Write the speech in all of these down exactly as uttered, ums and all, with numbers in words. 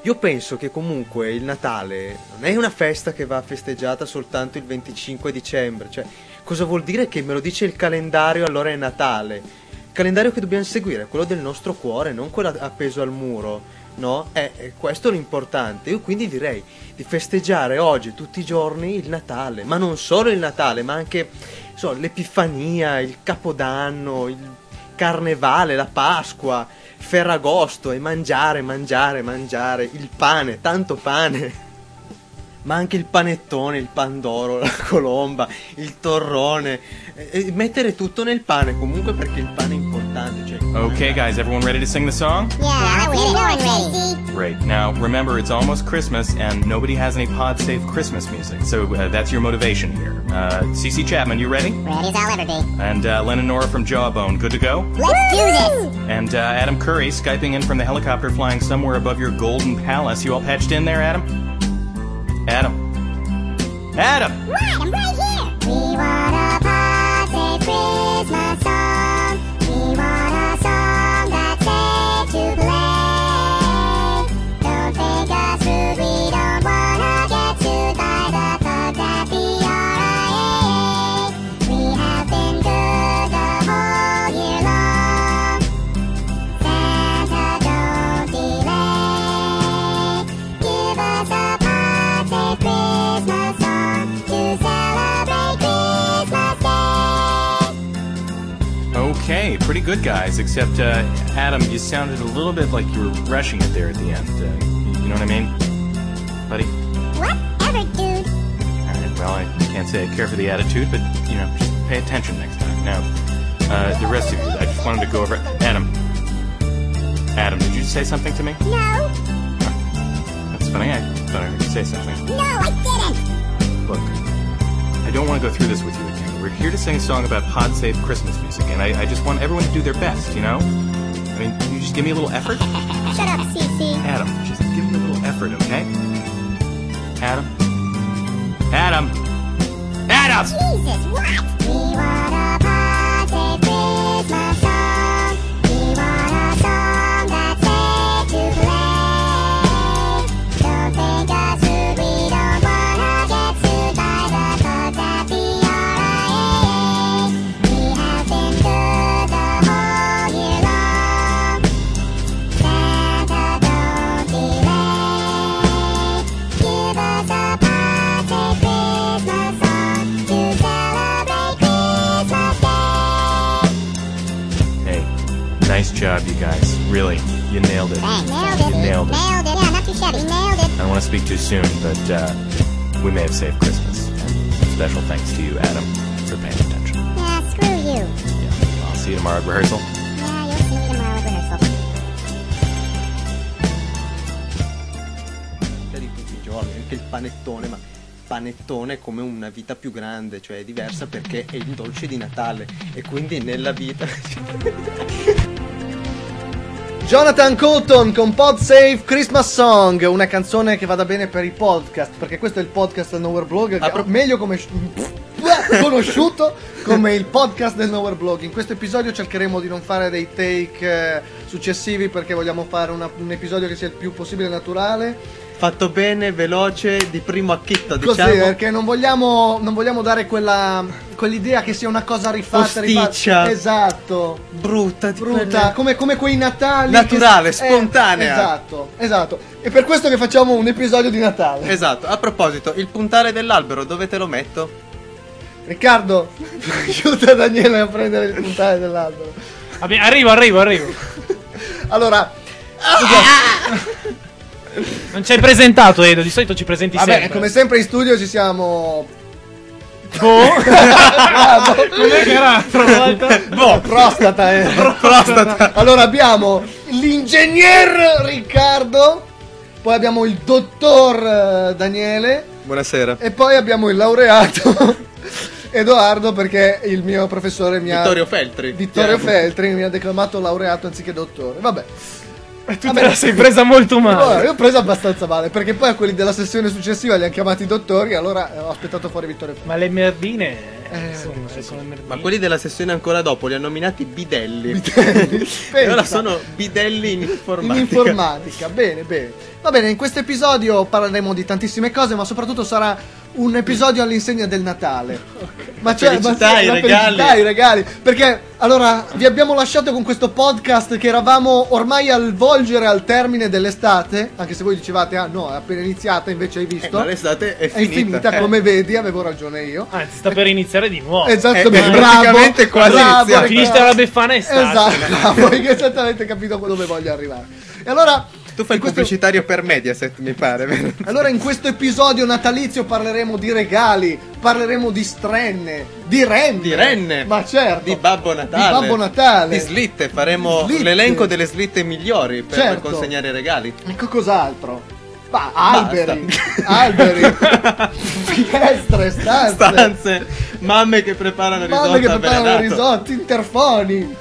io penso che comunque il Natale non è una festa che va festeggiata soltanto il venticinque dicembre, cioè cosa vuol dire che me lo dice il calendario allora è Natale? Il calendario che dobbiamo seguire è quello del nostro cuore, non quello appeso al muro, no? È, è questo l'importante. Io quindi direi di festeggiare oggi tutti i giorni il Natale, ma non solo il Natale, ma anche so, l'Epifania, il Capodanno, il Carnevale, la Pasqua, Ferragosto e mangiare, mangiare, mangiare, il pane, tanto pane, ma anche il panettone, il pandoro, la colomba, il torrone, e, e mettere tutto nel pane comunque perché il pane è importante. Cioè, Okay, guys, everyone ready to sing the song? Yeah, we're ready. Great. Now, remember, it's almost Christmas, and nobody has any pod-safe Christmas music, so uh, that's your motivation here. Uh, Cece Chapman, you ready? Ready as I'll ever be. And uh, Len and Nora from Jawbone, good to go? Let's do this! And uh, Adam Curry, Skyping in from the helicopter flying somewhere above your golden palace. You all patched in there, Adam? Adam? Adam! What? I'm right here! We want a pod-safe Christmas song. We want a song that's safe to play. Don't think us rude, we don't wanna get sued by the thugs at the R I A. We have been good the whole year long. Santa, don't delay. Give us a pod-safe Christmas song to celebrate Christmas Day. Okay, pretty good, guys, except, uh, Adam, you sounded a little bit like you were rushing it there at the end. Uh, you know what I mean? Buddy? Whatever, dude. Alright, well, I can't say I care for the attitude, but, you know, just pay attention next time. Now, uh, the rest of you, I just wanted to go over... Adam. Adam, did you say something to me? No, That's funny, I thought I heard you say something. no, I didn't. Look, I don't want to go through this with you again. We're here to sing a song about pod-safe Christmas music, and I, I just want everyone to do their best, you know? I mean, can you just give me a little effort? Shut up, Cece. Adam, just give me a little effort, okay? Adam? Adam! Adam! Jesus, what? We want a pod-safe Christmas song. We want a song that's safe to play. Don't think us rude, we don't wanna get sued by the thugs at the R I A. We have been good the whole year long. Santa, don't delay. Give us a pod-safe Christmas song to celebrate Christmas Day. Hey, nice job, you guys. Really, you nailed it. Thanks. Nailed it. You nailed it. Nailed it. Yeah, not too shabby. Nailed it. I don't want to speak too soon, but uh, we may have saved Christmas. And special thanks to you, Adam, for paying attention. Yeah, screw you. Yeah, I'll see you tomorrow at rehearsal. Yeah, you'll see me tomorrow at rehearsal. di tutti i giorni, anche il panettone, ma panettone come una vita più grande, cioè è diversa perché è il dolce di Natale e quindi nella vita... Jonathan Coulton con PodSafe Christmas Song, una canzone che vada bene per i podcast, perché questo è il podcast del Nowhere Blog, che pro- meglio come conosciuto come il podcast del Nowhere Blog. In questo episodio cercheremo di non fare dei take eh, successivi perché vogliamo fare una, un episodio che sia il più possibile naturale, fatto bene, veloce, di primo acchitto, diciamo. Così, perché non vogliamo, non vogliamo dare quella, quell'idea che sia una cosa rifatta, Posticcia, rifatta. Esatto. Brutta, brutta, quelle... come, come quei Natali naturale, che... spontanea. Eh, esatto, esatto. E per questo che facciamo un episodio di Natale. Esatto. A proposito, il puntale dell'albero dove te lo metto? Riccardo, aiuta Daniele a prendere il puntale dell'albero. Vabbè, arrivo, arrivo, arrivo. Allora, non ci hai presentato, Edo, di solito ci presenti vabbè, sempre. come sempre in studio ci siamo. Boh. Com'è che era l'altra volta? Boh, prostata, eh. Prostata. Allora abbiamo l'ingegner Riccardo, poi abbiamo il dottor eh, Daniele. Buonasera. E poi abbiamo il laureato Edoardo, perché il mio professore mi ha Vittorio Feltri. Vittorio Feltri mi ha declamato laureato anziché dottore. Vabbè. E tu te la sei presa molto male. Allora, io ho preso abbastanza male, perché poi a quelli della sessione successiva li hanno chiamati dottori, allora ho aspettato fuori Vittorio Feltri. Ma le merdine Eh, insomma, sì, sono merdini. Ma quelli della sessione ancora dopo li hanno nominati bidelli. Bidelli. E ora Pensa. sono bidelli in informatica. In informatica, bene, bene. Va bene, in questo episodio parleremo di tantissime cose, ma soprattutto sarà un episodio all'insegna del Natale. Ma cioè, felicità, ma sì, i la regali. felicità, i regali. Perché, allora, vi abbiamo lasciato con questo podcast che eravamo ormai al volgere al termine dell'estate, anche se voi dicevate, ah no, è appena iniziata, invece hai Eh, visto. ma l'estate è è finita. infinita, Eh. come vedi, avevo ragione io. Anzi, sta per iniziare di nuovo. Esattamente, Eh, bravo. praticamente quasi bravo, iniziato. Finisce la Befana estate. Esatto, bravo, hai esattamente capito dove voglio arrivare. E allora, Tu fai in il questo- pubblicitario per Mediaset, mi pare, vero? allora in questo episodio natalizio parleremo di regali, parleremo di strenne, di renne. Di renne. Ma certo. Di Babbo Natale. Di Babbo Natale. Di slitte, faremo Slitte. l'elenco delle slitte migliori per Certo. consegnare i regali. Ecco cos'altro. Ma alberi, Basta. alberi, finestre, stanze, Stanze, mamme che preparano risotto mamme che preparano avvelenato. risotti, interfoni.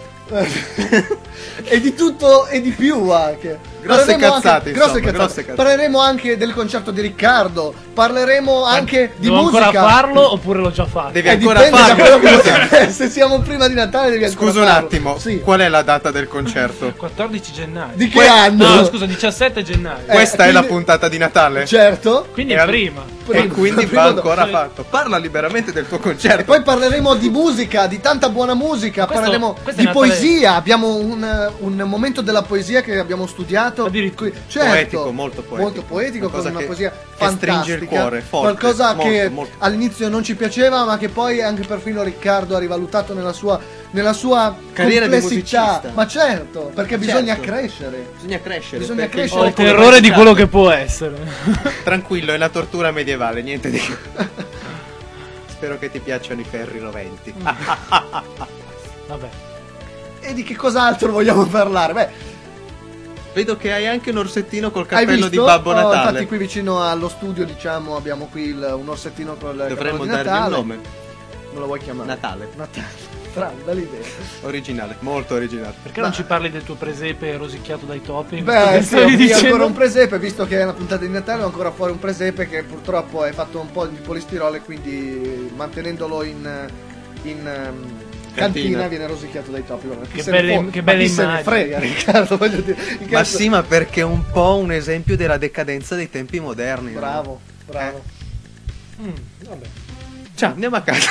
E di tutto e di più anche. Grosse Parleremo cazzate, anche, insomma, grosse cazzate. grosse cazzate. Parleremo anche del concerto di Riccardo. Parleremo anche di Devo musica. ancora farlo oppure l'ho già fatto? Devi Eh, ancora dipende da farlo. quello che se siamo prima di Natale devi ancora Scusa un farlo. attimo, Sì. qual è la data del concerto? quattordici gennaio. Di che Que- anno? No, scusa, diciassette gennaio. Eh, Questa è la quindi- puntata di Natale? Certo. Quindi E è al- prima. E Prima- quindi prima va do- ancora fatto. Parla liberamente del tuo E concerto. poi parleremo di musica, di tanta buona musica, Questo- parleremo questo è di Natale- poesia, abbiamo un, un momento della poesia che abbiamo studiato. Addirittura. Qui- certo, Poetico, molto poetico. molto poetico, Qualcosa con una che- poesia che fantastica. stringe il cuore, forte, Qualcosa molto, che molto. all'inizio non ci piaceva, ma che poi anche perfino Riccardo ha rivalutato nella sua, nella sua Carriera di complessità. musicista. Ma certo, perché Ma bisogna certo. crescere. Bisogna crescere. Bisogna perché crescere. Ho il il popolo terrore di va quello in che può essere. Tranquillo, è una tortura medievale, niente di più. Spero che ti piacciono i ferri roventi. Vabbè. E di che cos'altro vogliamo parlare? Beh, Vedo che hai anche un orsettino col hai cappello visto? di Babbo Oh, Natale. infatti qui vicino allo studio, diciamo, abbiamo qui il- un orsettino con il cappello Dovremmo di dargli Natale. un nome. Non lo vuoi chiamare? Natale. Natale. Strano, bella idea. Originale, molto originale. Perché non ci parli del tuo presepe rosicchiato dai topi? Beh, Che sì, stavi ho qui dicendo? ancora un presepe, visto che è una puntata di Natale, ho ancora fuori un presepe che purtroppo è fatto un po' di polistirolo e quindi mantenendolo in, in ehm, cantina. Cantina. viene rosicchiato dai topi. Guarda, chi Che se ne belle- può- che ma belle chi se ne immagini. frega, Riccardo, voglio dire. Che Ma cazzo- sì, ma perché è un po' un esempio della decadenza dei tempi moderni. no? Bravo, bravo. Mm, vabbè. Ciao, andiamo a casa.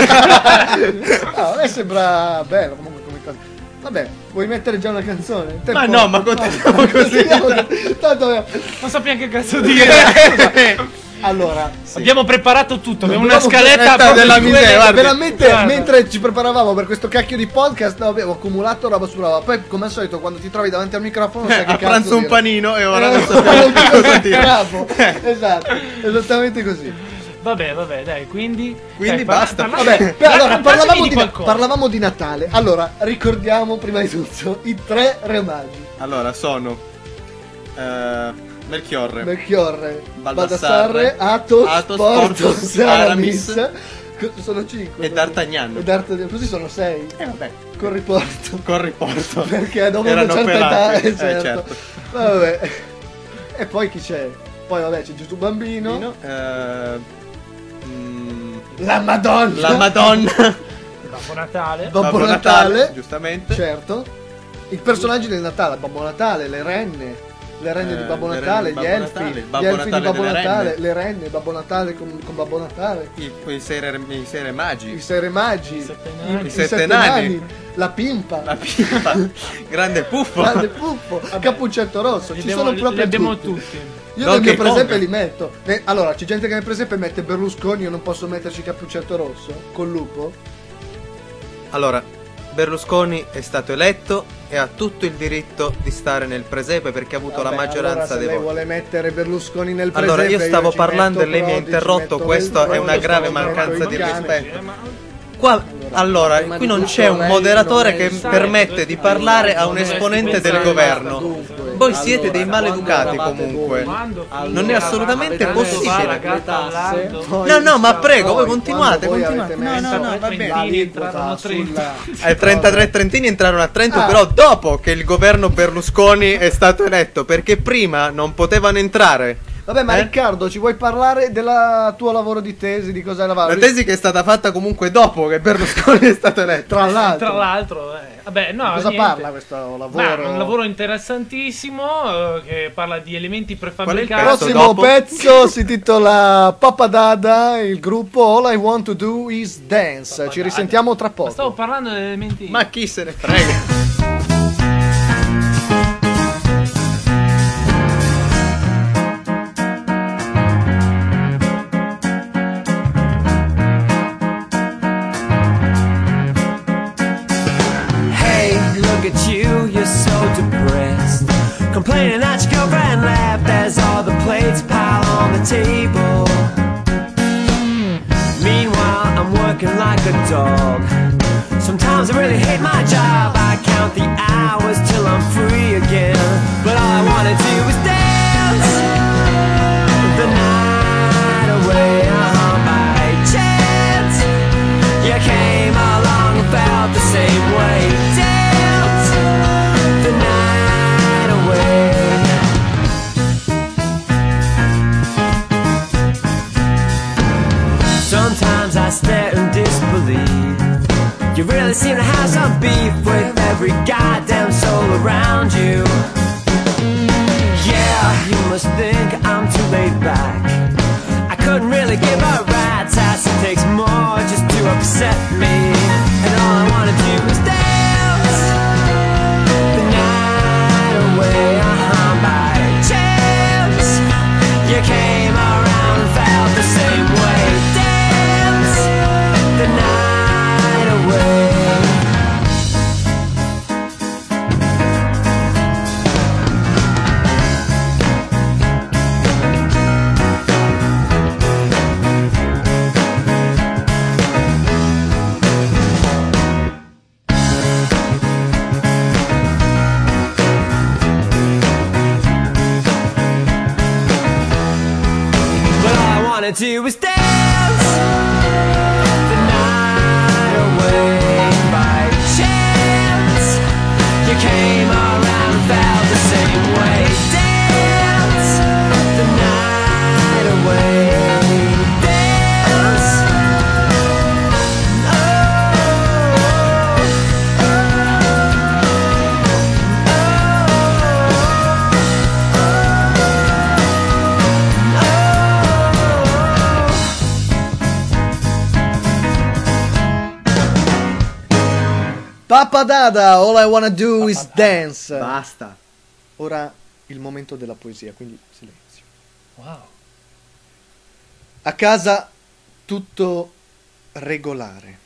Ah, a me sembra bello comunque come cosa. Vabbè, vuoi mettere già una canzone? Te Ma puoi- no, ma continuiamo così. continuiamo. Tanto Non sappiamo che cazzo dire. allora, sì. Abbiamo preparato tutto, abbiamo una Abbiamo scaletta scaletta proprio della di miseria, quelle- guarda. veramente Guarda. mentre ci preparavamo per questo cacchio di podcast avevo accumulato roba su roba. Poi come al solito quando ti trovi davanti al microfono sai che A cazzo pranzo un dire. panino e ora Eh, non sappiamo più cosa dire. Bravo. Esatto, esattamente così. Vabbè, vabbè, dai, quindi... Quindi dai, parla- basta. parlami- Vabbè, beh, allora parlami parlavamo di di, qualcosa. parlavamo di Natale. Allora, ricordiamo prima di tutto i tre re magi. Allora, sono eh, Melchiorre, Melchiorre, Baldassarre, Baldassarre, Athos, Athos, Porthos, Porthos, Aramis. Aramis. Co- Sono cinque. E D'Artagnan. E D'Artagnan, così sono sei. Eh vabbè, Con riporto. con riporto. Perché dopo una Erano certa età, pelati. eh, Eh, certo. certo. Vabbè. E poi chi c'è? Poi vabbè c'è Gesù Bambino. Pino, eh, mm, La Madonna. la Madonna. Babbo Natale. Babbo Natale. giustamente. Certo. I personaggi del Natale, Babbo Natale, le renne. Le renne Eh, di Babbo le Natale, renne gli di Babbo elfi, Natale, il gli Babbo elfi Natale di Babbo delle Natale, renne. le renne, Babbo Natale con, con Babbo Natale, I, i, sei re, i sei re magi. i sei re magi, I sette i, nani. i I sette sette nani, nani. la pimpa, La pimpa. Grande puffo. grande puffo, Cappuccetto Rosso, Li ci abbiamo, sono li proprio abbiamo tutti. tutti. Io Donkey nel mio presepe Kong. li metto. Eh, allora, c'è gente che nel presepe mette Berlusconi, io non posso metterci Cappuccetto Rosso col lupo. Allora, Berlusconi è stato eletto e ha tutto il diritto di stare nel presepe perché ha avuto Vabbè, la maggioranza allora, se dei lei voti. vuole mettere Berlusconi nel presepe, Allora, io stavo ci parlando metto e lei mi ha Prodi, ci interrotto, metto questo è Veltroni, una grave ci metto mancanza il di cane. rispetto. Qua, allora, prima qui di non tutto c'è un lei moderatore non è che il- permette di parlare a un esponente del governo. Dunque, Voi siete dei allora, maleducati quando comunque. Quando Non è assolutamente Avete messo possibile. la gatta al lardo. Poi- No, no, ma prego, voi poi, continuate, quando voi continuate. avete No, messo no, no, va bene. l'aliquota Entrarono a trenta. sulla- Ai trentatré trentini entrarono a Trento, Ah. però dopo che il governo Berlusconi è stato eletto, perché prima non potevano entrare Vabbè, ma Eh? Riccardo, ci vuoi parlare del tuo lavoro di tesi, di cosa eravamo? La tesi che è stata fatta comunque dopo che Berlusconi è stato eletto. Tra l'altro. Tra l'altro, eh, vabbè, no, Cosa niente. parla questo lavoro? Ma è un lavoro interessantissimo eh, che parla di elementi Il prefabbricati. pezzo prossimo dopo? pezzo si intitola Papa Dada, il gruppo All I Want to Do Is Dance. Papa Ci Dada. risentiamo tra Ma stavo poco. parlando di elementi. Ma chi se ne frega? Hey, look at you, you're so depressed. Complaining that your girlfriend left as all the plates pile on the table. Meanwhile, I'm working like a dog. Sometimes I really hate my job. I count the hours till I'm free again. But all I wanna do is dance the night away. Uh-huh, by chance you came along and felt the same way. Dance the night away. Sometimes I stare in disbelief. You really seem to have some beef with every goddamn soul around you. Yeah, you must think I'm too laid back. I couldn't really give a rat's ass. It takes more just to upset me. And all I wanna do is dance the night away. Uh-huh, by chance you came around and felt the same way. Dance the night away. But all I wanna do is dance the night away. By chance you came around and felt the same way. Dance the night away. Dance. Papa Dada, All I Wanna Do Is Dance. Basta. Ora il momento della poesia, quindi silenzio. Wow. A casa tutto regolare.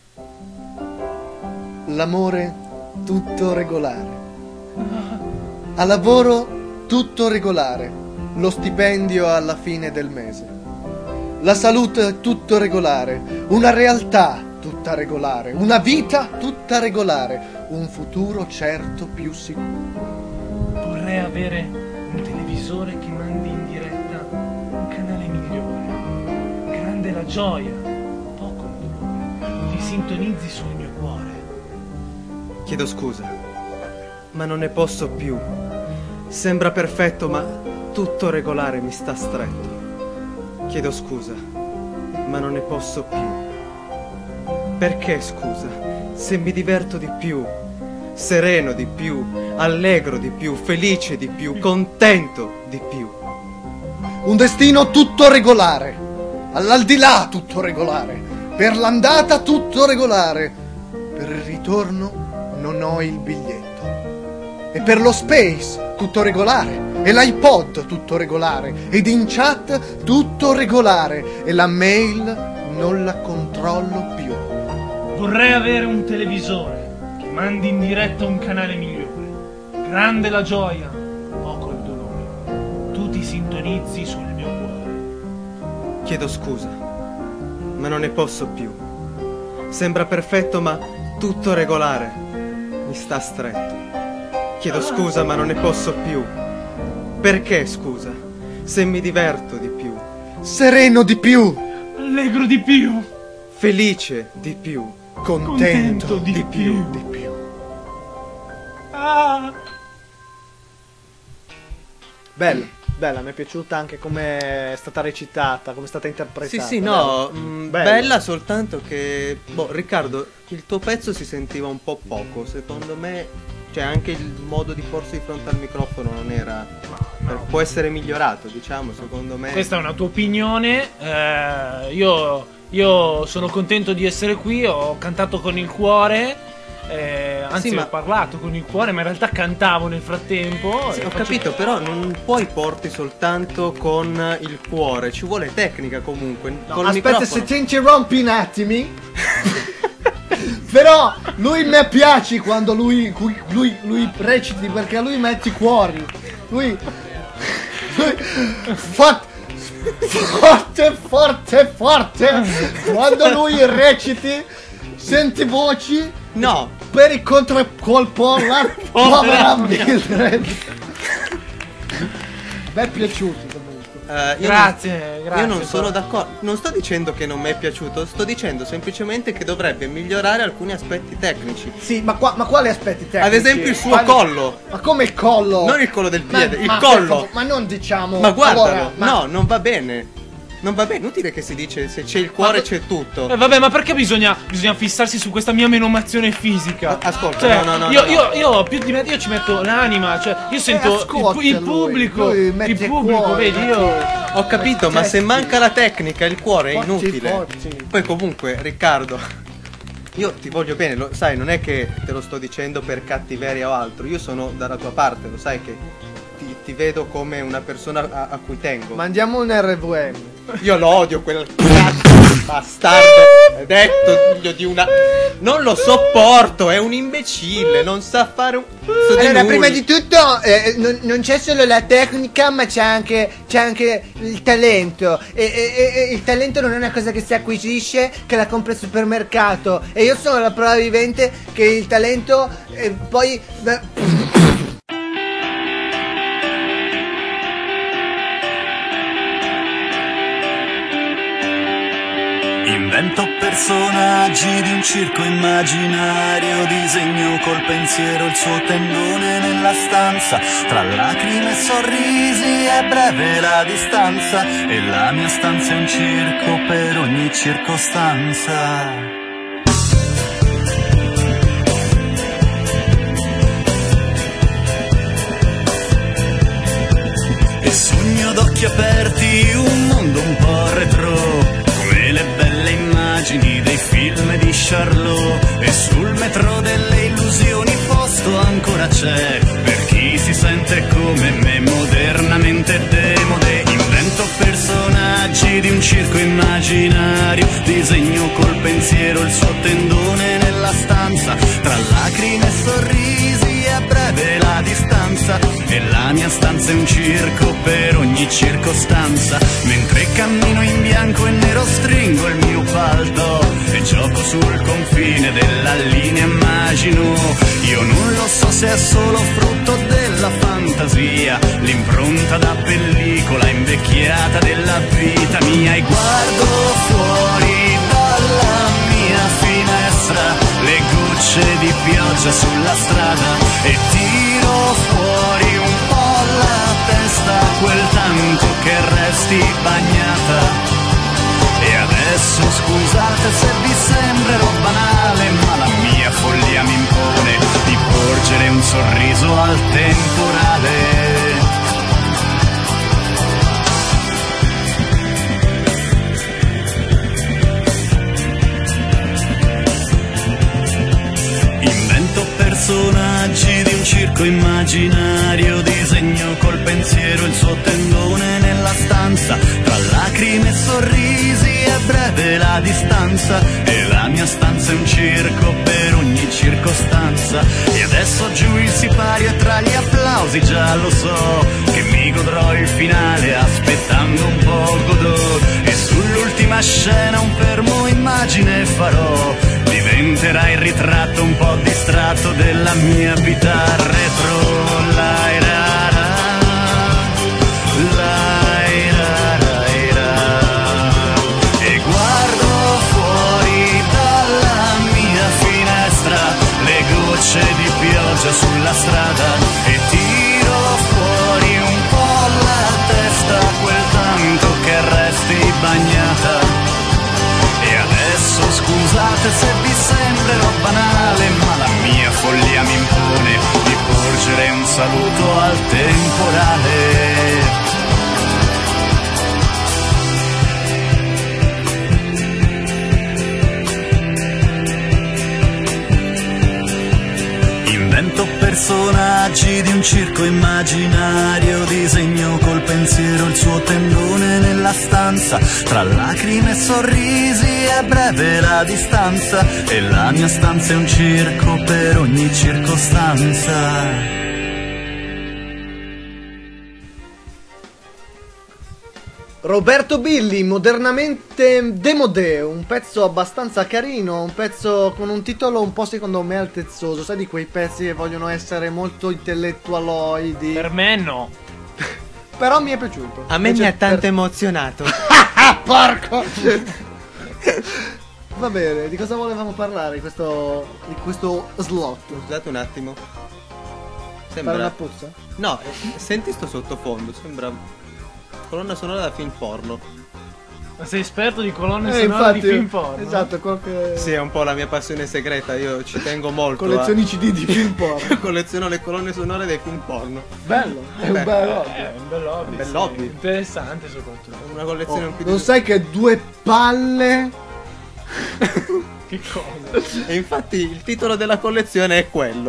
L'amore tutto regolare. A lavoro tutto regolare. Lo stipendio alla fine del mese. La salute tutto regolare. Una realtà tutta regolare. Una vita tutta regolare. Un futuro certo più sicuro. Vorrei avere un televisore che mandi in diretta un canale migliore. Grande la gioia, poco il dolore. Ti sintonizzi sul mio cuore. Chiedo scusa, ma non ne posso più. Sembra perfetto, ma tutto regolare mi sta stretto. Chiedo scusa, ma non ne posso più. Perché scusa? Se mi diverto di più, sereno di più, allegro di più, felice di più, contento di più. Un destino tutto regolare. All'aldilà tutto regolare. Per l'andata tutto regolare. Per il ritorno non ho il biglietto. E per lo space tutto regolare. E l'iPod tutto regolare. Ed in chat tutto regolare. E la mail non la controllo più. Vorrei avere un televisore che mandi in diretta un canale migliore. Grande la gioia, poco il dolore. Tu ti sintonizzi sul mio cuore. Chiedo scusa, ma non ne posso più. Sembra perfetto, ma tutto regolare mi sta stretto. Chiedo scusa, ma non ne posso più. Perché scusa? Se mi diverto di più, Sereno di più. Allegro di più. felice di più, Contento, Contento di di più. più. Di più. Ah. Bello. bella, mi è piaciuta anche come è stata recitata, come è stata interpretata. Sì, sì, no, mh, Bella. bella soltanto che... Boh, Riccardo, il tuo pezzo si sentiva un po' poco, secondo me, cioè anche il modo di porsi di fronte al microfono non era... no. Può essere migliorato, diciamo, secondo me. Questa è una tua opinione, eh, io, io sono contento di essere qui, ho cantato con il cuore, eh, anzi Sì, ma- ho parlato con il cuore, ma in realtà cantavo nel frattempo. Sì, e ho faccio- capito, però non puoi porti soltanto con il cuore, ci vuole tecnica comunque. No, con il aspetta, microfono. se ti interrompi un attimi. Però lui mi piace quando lui, lui, lui, lui reciti, perché lui mette i cuori. Lui, lui forte, forte, forte, forte. Quando lui reciti, senti voci. No, Per il controcolpo la povera Mildred. Mi è piaciuto comunque. eh, io Grazie, non, grazie, Io non sono però. d'accordo. Non sto dicendo che non mi è piaciuto, sto dicendo semplicemente che dovrebbe migliorare alcuni aspetti tecnici. Sì, ma, qua, ma quali aspetti tecnici? Ad esempio il suo Quali- collo. Ma come il collo? Non il collo del Ma- piede, il ma per collo. favore, ma non diciamo. Ma guardalo, allora, ma- no, non va bene. Non va bene, inutile che si dice se c'è il cuore Ma- c'è tutto. Eh, vabbè, ma perché bisogna, bisogna fissarsi su questa mia menomazione fisica? Ma ascolta, Cioè, no, no, no, io, no, no. io, io più di me, io ci metto l'anima, cioè, io sento ascolta il, il lui, pubblico, lui mette il il pubblico, cuore, vedi, mette- io... Ho capito, ma se Gesti. manca la tecnica, il cuore è Forti, inutile. forti. Poi comunque, Riccardo, io ti voglio bene, lo sai, non è che te lo sto dicendo per cattiveria o altro. Io sono dalla tua parte, lo sai che ti, ti vedo come una persona a, a cui tengo. Mandiamo un R V M. Io lo odio quel cazzo bastardo. È detto figlio di una. Non lo sopporto, è un imbecille, non sa fare un cazzo di Allora, nulla. prima di tutto, eh, non, non c'è solo la tecnica, ma c'è anche, c'è anche il talento. E, e- e- e il talento non è una cosa che si acquisisce, che la compra al supermercato. E io sono la prova vivente che il talento eh, poi. beh, Invento personaggi di un circo immaginario, disegno col pensiero il suo tendone nella stanza, tra lacrime e sorrisi è breve la distanza, e la mia stanza è un circo per ogni circostanza. E sogno d'occhi aperti un mondo un po' retro, come le belle immagini dei film di Charlot. E sul metro delle illusioni posto ancora c'è per chi si sente come me, modernamente demode. Invento personaggi di un circo immaginario, disegno col pensiero il suo tendone nella stanza, tra lacrime e sorrisi è breve la distanza, e la mia stanza è un circo per ogni circostanza. Mentre cammino in bianco e nero stringo il mio palto e gioco sul confine della linea immagino. Io non lo so se è solo frutto della fantasia, l'impronta da pellicola invecchiata della vita mia. E guardo fuori dalla mia finestra le gocce di pioggia sulla strada e tiro fuori un po' la testa, quel tanto che resti bagnata. E adesso scusate se vi sembrerò banale, ma la mia follia mi impone di porgere un sorriso al temporale. Invento personaggi di un circo immaginario, disegno col pensiero il suo tendone nella stanza, tra lacrime e sorrisi è breve la distanza, e la mia stanza è un circo per ogni circostanza. E adesso giù il sipario e tra gli applausi già lo so che mi godrò il finale aspettando un po' Godot. E sull'ultima scena un fermo immagine farò, diventerà il ritratto un po' distratto della mia vita retro. Lai ra ra, lai ra ra ra. E guardo fuori dalla mia finestra le gocce di pioggia sulla strada e tiro fuori un po' la testa, rivolgere un saluto al temporale. Invento personaggi di un circo immaginario, disegno col pensiero il suo tendone nella stanza, tra lacrime e sorrisi è breve la distanza, e la mia stanza è un circo per ogni circostanza. Roberto Billy, modernamente Demodè, un pezzo abbastanza carino, un pezzo con un titolo un po' secondo me altezzoso, sai di quei pezzi che vogliono essere molto intellettualoidi. Per me no. Però mi è piaciuto. A me Invece mi ha tanto per- emozionato. Porco! Va bene, di cosa volevamo parlare di questo, di questo slot? Scusate un attimo. Fare una Sembra... puzza? No, eh, senti sto sottofondo, sembra colonna sonora da film porno. Ma sei esperto di colonne Eh, sonore infatti, di film porno? esatto, qualche... Sì, è un po' la mia passione segreta, io ci tengo molto. collezioni C D di film porno. a... colleziono le colonne sonore dei film porno. Bello, è un Beh, bel hobby. Eh, è un bel hobby. Un bel sì. hobby. Interessante soprattutto. Una collezione Oh, un più non di... sai che due palle. Che cosa? E infatti il titolo della collezione è quello.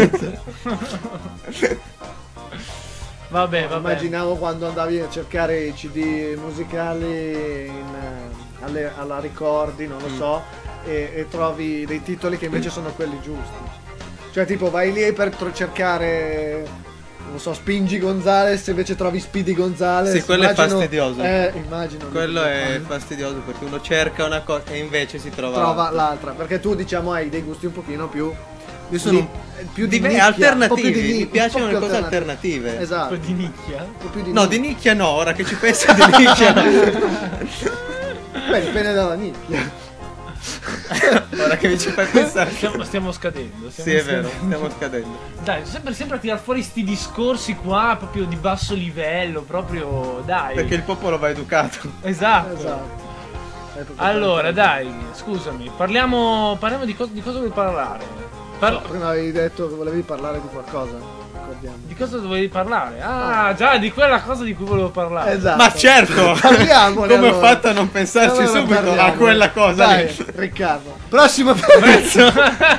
Vabbè, vabbè. Immaginavo quando andavi a cercare i C D musicali in, eh, alle- alla ricordi, non lo so, e, e trovi dei titoli che invece sono quelli giusti. Cioè tipo vai lì per tro- cercare, non so, Spingi Gonzales, e invece trovi Speedy Gonzales. Sì, quello è Immagino- fastidioso. Eh, immagino. Quello è fastidioso perché uno cerca una cosa e invece si trova, Trova l'altra, perché tu diciamo hai dei gusti un pochino più... Io sono di- più di di- nicchia, alternativi, un po' più di mi ni- piacciono un le po' più cose alternative. alternative. Esatto. Un po' di nicchia? Un po' più di No, nicchia. di nicchia no, ora che ci penso di nicchia no. Beh, dipende dalla nicchia. Ora che mi ci fai pensare. Stiamo, stiamo scadendo. Stiamo Sì, è vero, scadendo. stiamo scadendo. Dai, sempre, sempre a tirar fuori sti discorsi qua, proprio di basso livello, proprio, dai. Perché il popolo va educato. Esatto. Esatto. È proprio Allora, tanto. dai, scusami, parliamo, parliamo di, co- di cosa vuoi parlare? Parlo- Prima avevi detto che volevi parlare di qualcosa. Ricordiamo. Di cosa dovevi parlare? Ah, già, di quella cosa di cui volevo parlare. Esatto. Ma certo! Parliamone, Come ho allora. fatto a non pensarci Allora subito a parliamone. quella cosa Dai, lì? Riccardo. Prossimo pezzo.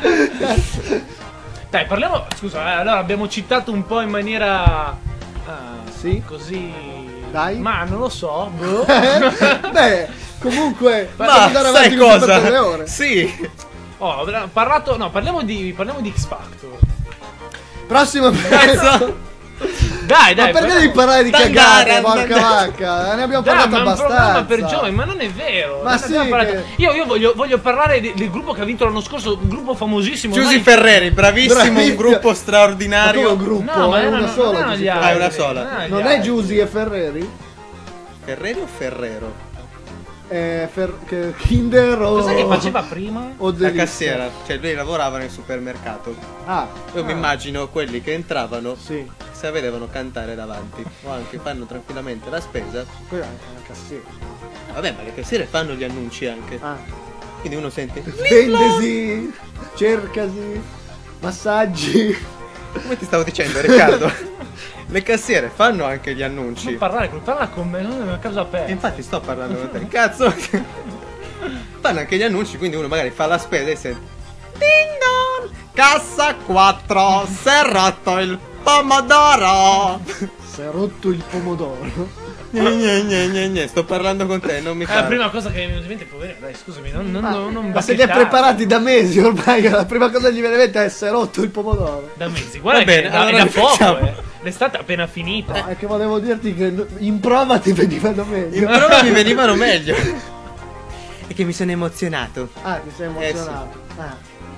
Dai, parliamo. Scusa, eh, allora abbiamo citato un po' in maniera. ah, Sì. Così. Dai. Ma non lo so. boh. Beh, comunque, Ma possiamo andare avanti sai così per tre cosa? ore. Sì! Oh, abbiamo parlato. No, parliamo di. Parliamo di X Factor. Prossimo pezzo. Cazzo! Dai, Ma dai. perché devi parlare di Dandare, cagate, porca andare. vacca? Ne abbiamo Dai, parlato ma è un abbastanza. programma per giovani, ma non è vero. Ma non sì abbiamo parlato- che- Io, io voglio, voglio parlare de- del gruppo che ha vinto l'anno scorso, un gruppo famosissimo. Giusy ormai- Ferreri, bravissimo, Bravissimo. un gruppo Ma tu è straordinario. un gruppo, No, ma è erano- una non sola. erano Giusy gli Ferreri. Ah, è una altri, sola. erano gli Non è altri. Giusy e Ferreri? Ferreri o Ferrero? Eh, Fer- che Kinder o... Cos'è che faceva prima? O La Delizia? cassiera, cioè lui lavorava nel supermercato. Ah, Io mi immagino quelli che entravano, sì. se la vedevano cantare davanti, o anche fanno tranquillamente la spesa. Quella è una cassiera. Vabbè, ma le cassiere fanno gli annunci anche. Ah. Quindi uno sente. Vendesi, cercasi, massaggi. Come ti stavo dicendo, Riccardo? Le cassiere fanno anche gli annunci. Non parlare, parla con me, non è una cosa E aperta. infatti sto parlando con te. Cazzo! Fanno anche gli annunci, quindi uno magari fa la spesa e sente. Ding dong! Cassa quattro! Si è rotto il pomodoro! Si è rotto il pomodoro. Gne, gne, gne, gne, gne. Sto parlando con te, non mi È fa. la prima cosa che mi viene in mente, poverino, dai, scusami, non, non, Ma, non, non ma se li ha bacchettare. preparati da mesi ormai, che la prima cosa che gli viene in mente è si è rotto il pomodoro. Da mesi, guarda Va bene, che è da- allora è da poco, rifacciamo. eh. L'estate è appena finita. No, è che volevo dirti che in prova ti venivano meglio. In prova mi venivano meglio. E che mi sono emozionato. Ah, ti sei Eh, emozionato. Ah.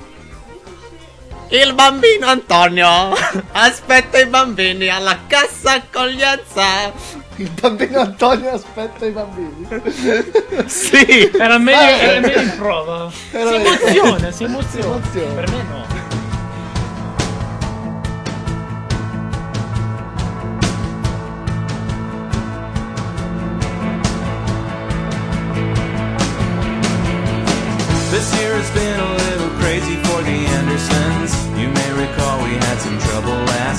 Il bambino Antonio aspetta i bambini alla cassa accoglienza. Il bambino Antonio aspetta i bambini. Sì. Era meglio, Ah, era meglio in prova. Era si meglio. emoziona, si emoziona. Si emoziona. Per me no. This year has been a little crazy for the Andersons. You may recall we had some trouble last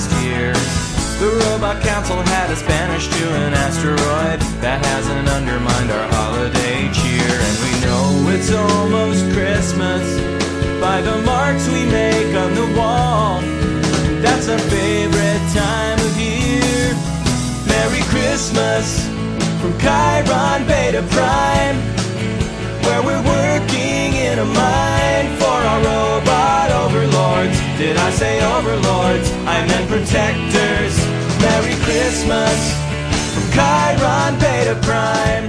The Robot Council had us banished to an asteroid. That hasn't undermined our holiday cheer. And we know it's almost Christmas by the marks we make on the wall. That's our favorite time of year. Merry Christmas from Chiron Beta Prime, where we're working in a mine for our robot overlords. Did I say overlords? I meant protectors. Merry Christmas from Chiron Beta Prime.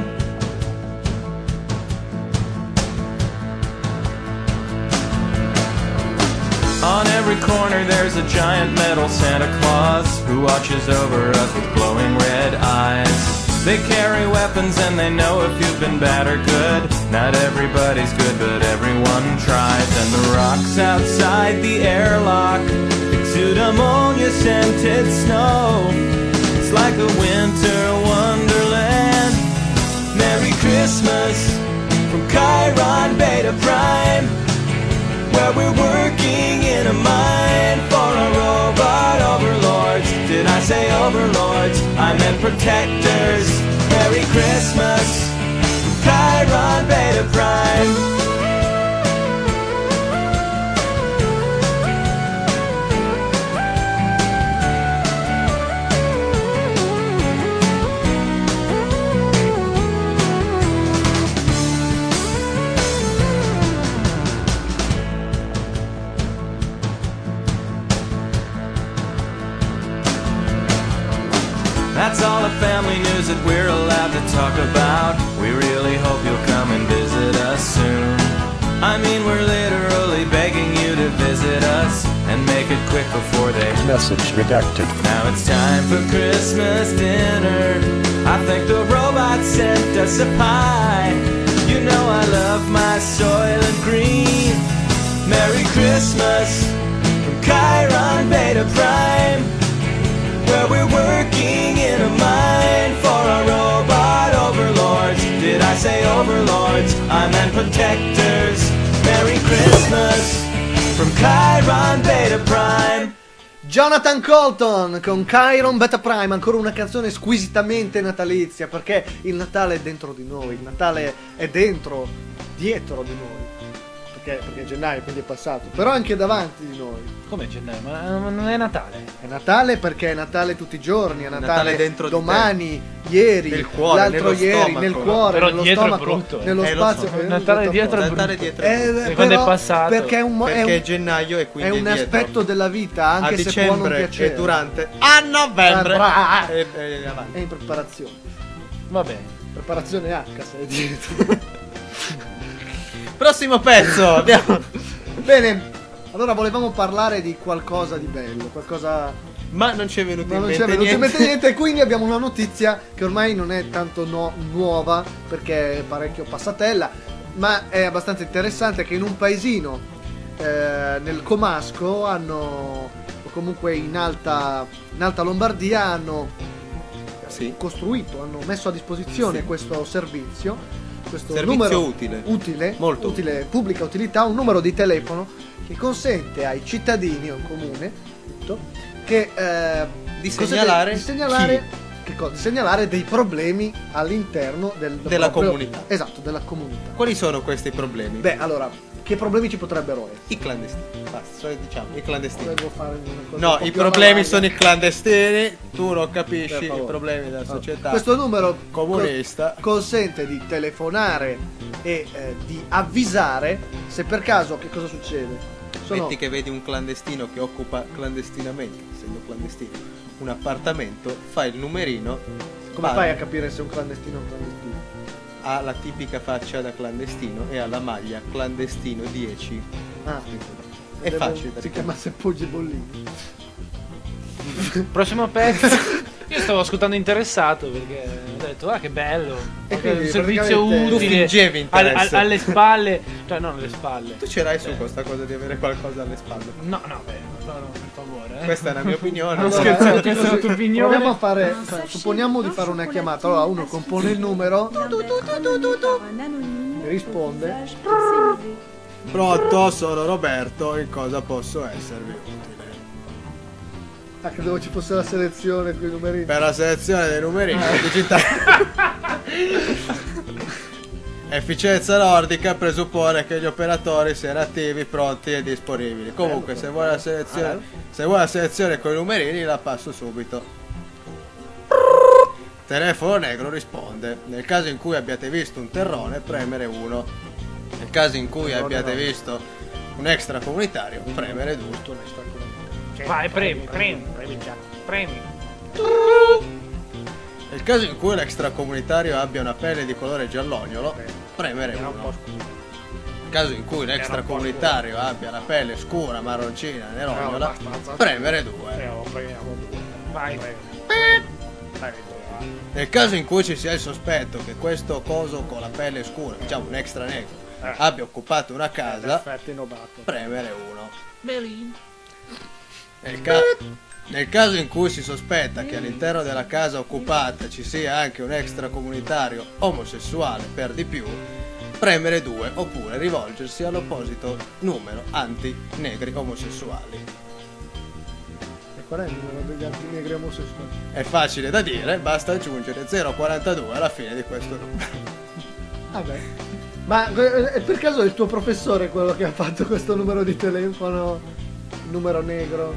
On every corner there's a giant metal Santa Claus who watches over us with glowing red eyes. They carry weapons and they know if you've been bad or good. Not everybody's good, but everyone tries. And the rocks outside the airlock exude ammonia-scented snow. It's like a winter wonderland. Merry Christmas from Chiron Beta Prime, where we're working in a mine for our robot overlords. Did I say overlords? I meant protectors. Merry Christmas from Chiron Beta Prime. That's all the family news that we're allowed to talk about. We really hope you'll come and visit us soon. I mean, we're literally begging you to visit us, and make it quick before they Message redacted. Now it's time for Christmas dinner. I think the robot sent us a pie. You know I love my Soylent Green. Merry Christmas from Chiron Beta Prime, where we're working in a mine for our robot overlords. Did I say overlords? I meant protectors. Merry Christmas from Chiron Beta Prime. Jonathan Colton con Chiron Beta Prime, ancora una canzone squisitamente natalizia, perché il Natale è dentro di noi, il Natale è dentro, dietro di noi. Perché, perché è gennaio, quindi è passato, però anche davanti di noi. Come gennaio? Ma ma non è Natale? È Natale perché è Natale tutti i giorni, è Natale, Natale dentro di domani, ieri, Nel cuore, l'altro nello ieri, stomaco. nel cuore, Però nello dietro è stomaco, brutto, eh. nello Eh, lo spazio. so. eh, Natale tutto dietro è apposta. Natale brutto. dietro è Eh, brutto. E quando è però passato? perché è un, mo- è Perché un, è gennaio e è quindi un è dietro. aspetto della vita, anche a se può non dicembre piacere. e durante a novembre Ah, e, e avanti. È in preparazione. Va bene. Preparazione H, sei dietro. Prossimo pezzo, andiamo. Bene, allora volevamo parlare di qualcosa di bello, qualcosa. Ma non ci è venuto Ma in non mente c'è venuto in niente. mente niente, e quindi abbiamo una notizia che ormai non è tanto no- nuova, perché è parecchio passatella, ma è abbastanza interessante, che in un paesino eh, nel Comasco hanno, o comunque in alta, in alta Lombardia, hanno Sì. costruito, hanno messo a disposizione Sì. questo servizio, questo Servizio numero utile. utile, Molto utile, pubblica utilità, un numero di telefono che consente ai cittadini o comune tutto, che eh, Di consente segnalare di segnalare, che cosa? Di segnalare dei problemi all'interno del Della proprio- comunità. Esatto, della comunità. Quali sono questi problemi? Beh, allora, che problemi ci potrebbero essere? I clandestini. Basta, cioè, diciamo, i clandestini. Volevo fare una cosa un No, po' i più problemi alla sono i larga. clandestini, tu non Per capisci i favore. problemi della società. Questo numero comunista. co- consente di telefonare e eh, di avvisare se per caso che cosa succede. Sono Metti che vedi un clandestino che occupa clandestinamente, essendo clandestino, un appartamento, fai il numerino. come parla, fai a capire se è un clandestino o un clandestino? Ha la tipica faccia da clandestino e ha la maglia clandestino dieci. Ah, È devo- facile da Si ricordarsi. chiamasse Poggi Bollini. Prossimo pezzo. Io stavo ascoltando interessato perché ho detto ah che bello, E un quindi, servizio praticamente, tu utile fingevi al- interesse. al- alle spalle, cioè non alle spalle. Tu ce l'hai su questa cosa di avere qualcosa alle spalle? No, no, beh, no, no, per favore. Eh. Questa è la mia opinione. Non allora- scherzate, questa è la tua opinione. Proviamo a fare, cioè, supponiamo di fare una chiamata. Allora uno compone il numero, risponde. Pronto, sono Roberto, in cosa posso esservi utile? Ah, credevo ci fosse la selezione con i numerini. Per la selezione dei numerini digitali. Efficienza nordica presuppone che gli operatori siano attivi, pronti e disponibili. Comunque, se vuoi la selezione, se vuoi la selezione con i numerini, la passo subito. Telefono negro risponde: nel caso in cui abbiate visto un terrone, premere uno. Nel caso in cui abbiate visto un extracomunitario, premere due. Vai, premi, premi, premi già. Premi. Nel caso in cui l'extracomunitario abbia una pelle di colore giallognolo, premere uno. Nel caso in cui l'extracomunitario abbia la pelle scura, marroncina, nerognola, premere due. Vai. Nel caso in cui ci sia il sospetto che questo coso con la pelle scura, diciamo un extra negro, abbia occupato una casa, premere uno. Nel, ca- nel caso in cui si sospetta che all'interno della casa occupata ci sia anche un extracomunitario omosessuale per di più, premere due oppure rivolgersi all'opposito numero anti-negri omosessuali. Qual è il numero degli antinegri omosessuali? È facile da dire, basta aggiungere zero quarantadue alla fine di questo numero. Vabbè. Ma eh, per caso è il tuo professore quello che ha fatto questo numero di telefono, numero negro?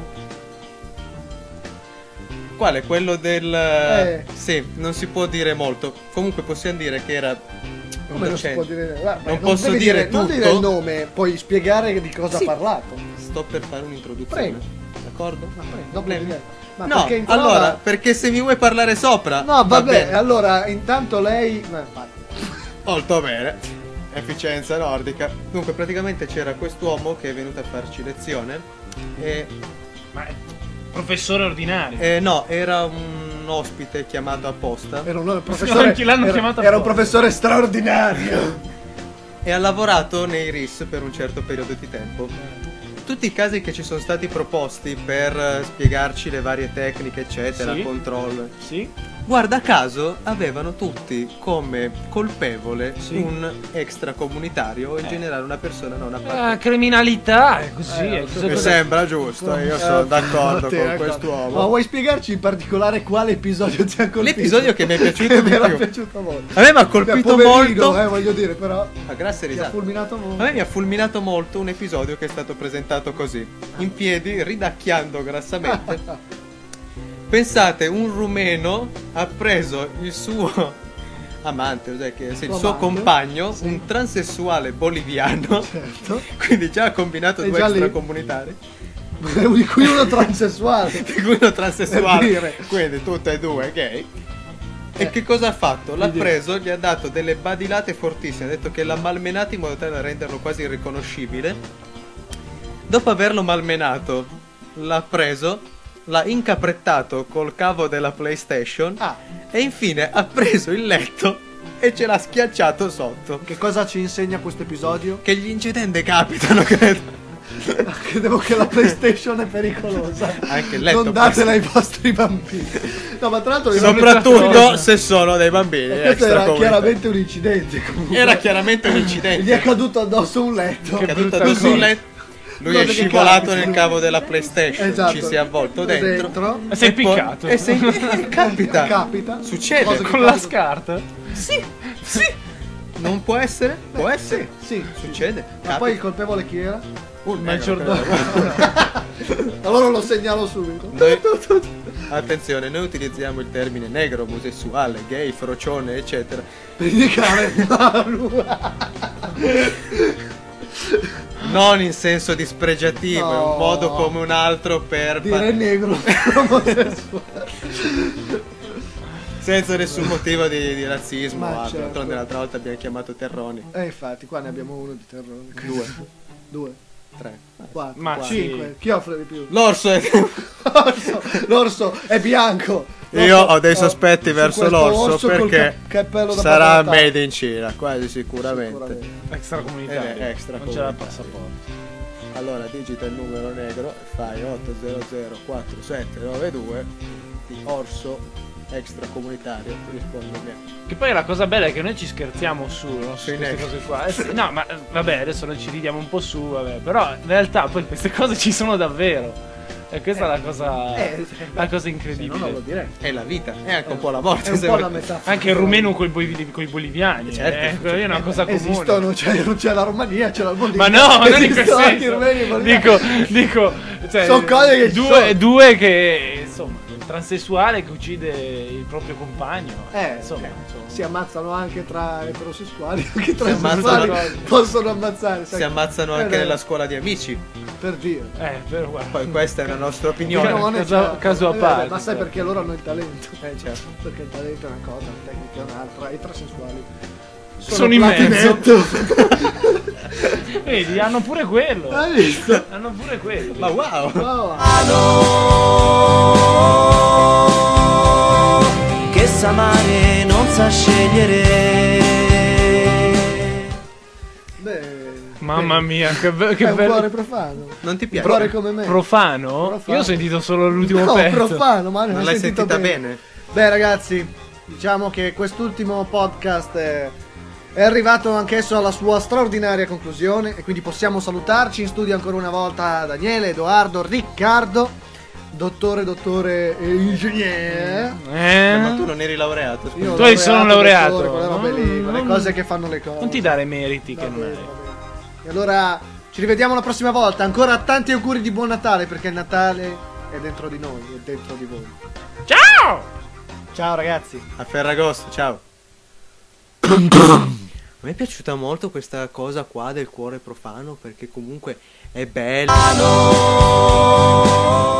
Quale? Quello del... Eh. Sì, non si può dire molto. Comunque possiamo dire che era un Come non si docente. può dire? Vabbè, Non posso devi dire Non tutto. dire il nome, puoi spiegare di cosa Sì. ha parlato. Sto per fare un'introduzione. Prego. D'accordo? Ma prego, dopo Problemi? direi. Ma No, perché in prova- allora, perché se mi vuoi parlare sopra... No, va vabbè, bene. allora intanto lei... No, infatti. Molto bene. Efficienza nordica. Dunque, praticamente c'era quest'uomo che è venuto a farci lezione e... Ma è professore ordinario. eh, no, era un ospite chiamato apposta Era un professore, Anche l'hanno era, chiamato era un apposta. professore straordinario. e ha lavorato nei R I S per un certo periodo di tempo. Tutti i casi che ci sono stati proposti per eh, spiegarci le varie tecniche, eccetera, Sì. control, Sì? guarda caso avevano tutti come colpevole Sì. un extracomunitario o in generale una persona non La appartenente. criminalità è così. Eh, è così. Mi sembra giusto, io sono Eh, d'accordo te, con ecco. quest'uomo. Ma vuoi spiegarci in particolare quale episodio ti ha colpito? L'episodio che mi è piaciuto Che di mi era più. piaciuto molto. A me mi ha Beh, colpito poverino, molto. eh, voglio dire, però A grasse ti ha risate. fulminato molto. A me mi ha fulminato molto un episodio che è stato presentato così, in piedi, ridacchiando grassamente. Pensate, un rumeno ha preso il suo amante, cioè che, sì, il Suo suo amante, compagno, sì. un transessuale boliviano, Certo. quindi già ha combinato È due già lì. extracomunitari, Di cui uno transessuale. di cui uno transessuale, Per dire. quindi tutte e due gay. E che cosa ha fatto? L'ha Quindi- preso, gli ha dato delle badilate fortissime, ha detto che l'ha malmenato in modo tale da renderlo quasi irriconoscibile. Dopo averlo malmenato, l'ha preso, l'ha incaprettato col cavo della PlayStation Ah, e infine ha preso il letto e ce l'ha schiacciato sotto. che cosa ci insegna questo episodio? Che gli incidenti capitano, credo. Credevo che la PlayStation è pericolosa. Anche il letto Non datela può ai vostri bambini. No, ma tra l'altro Soprattutto se sono dei bambini. E questo era extracomunitari. chiaramente un incidente. Comunque. Era chiaramente un Gli è incidente. caduto addosso un letto. È caduto brutta addosso cosa. un letto. Lui Cose è che scivolato capitano. nel cavo della PlayStation, Esatto. ci si è avvolto dentro. E sei e poi- piccato. E sei eh, capita. Capita. Succede. Cose che Con la capitano. scarta? Sì, sì. Non può essere? Può essere. Sì, sì. Succede. Ma Capita. poi il colpevole chi era? Un maggiordomo. Allora lo segnalo subito. Noi- Attenzione, noi utilizziamo il termine negro, omosessuale, gay, frocione, eccetera. Per indicare Non in senso dispregiativo, è No. un modo come un altro per dire pa- negro omosessuale. senza nessun motivo di, di razzismo. Ma o altro. certo. D'altronde l'altra volta abbiamo chiamato terroni. Eh infatti, qua ne abbiamo uno di terrore. Due, Due, tre. quattro, Ma cinque. sì. Chi offre di più? L'orso è... L'orso, l'orso è bianco. Io L'orso- ho dei oh, sospetti su verso questo l'orso orso col perché cap- cappello da sarà patata. made in Cina, quasi sicuramente. Sicuramente. Extracomunitario. Eh, extracomunitario. Non c'era il passaporto. Allora digita il numero negro, fai otto zero zero quattro sette nove due di orso extracomunitario, ti rispondo bene. Che poi la cosa bella è che noi ci scherziamo su, no? Su Sui queste negri. cose qua. Eh sì, no, ma eh, vabbè, adesso noi ci ridiamo un po' su, vabbè. Però in realtà poi queste cose ci sono davvero. E questa è la cosa, Eh, la cosa Se incredibile. no non lo direi. È la vita, è anche un po' la morte. È un se po' vuoi. la metafora. Anche il rumeno con i boliviani, Certo. eh, quella è una cosa comune. Esistono, c'è, non c'è la Romania, c'è la Bolivia. Ma no, non in quel Esistono anche i rumeni e i senso. boliviani. Dico, dico, cioè, Sono cose che ci due, sono. due che, insomma, un transessuale che uccide il proprio compagno. Eh, insomma, eh, insomma. si ammazzano anche tra eterosessuali, anche tra Si ammazzano- omosessuali possono ammazzare. sai. Si ammazzano Eh, anche beh, nella scuola di amici. Per dire. Eh, però guarda. Poi questa è una nostra Che opinione. non è caso- certo. caso a Eh, parte, Ma sai però. perché loro hanno il talento? Eh, certo. Perché il talento è una cosa, la tecnica è un'altra. I transessuali Sono in platinetto. Vedi, hanno pure quello. Hai visto? Hanno pure quello. Ma wow! Oh, Che sa amare non sa scegliere. beh, Mamma mia, che, be- che è un bello. cuore profano. Non ti Un piace? cuore come me. Profano? Profano. Io ho sentito solo l'ultimo no, pezzo. profano, ma non, Non hai l'hai sentito sentita bene. bene? Beh, ragazzi, diciamo che quest'ultimo podcast è, è arrivato anch'esso alla sua straordinaria conclusione e quindi possiamo salutarci. In studio ancora una volta Daniele, Edoardo, Riccardo, dottore, dottore e ingegnere. Eh? Ma tu non eri laureato, scusa. Io Tu eri solo un laureato. dottore, quelle robe lì, Non- quelle non- cose che fanno le cose. Non ti dare meriti Va che non bene, hai. va bene. E allora ci rivediamo la prossima volta. Ancora tanti auguri di buon Natale, perché il Natale è dentro di noi, è dentro di voi. Ciao! Ciao ragazzi. A Ferragosto, ciao. A me è piaciuta molto questa cosa qua del cuore profano, perché comunque è bella.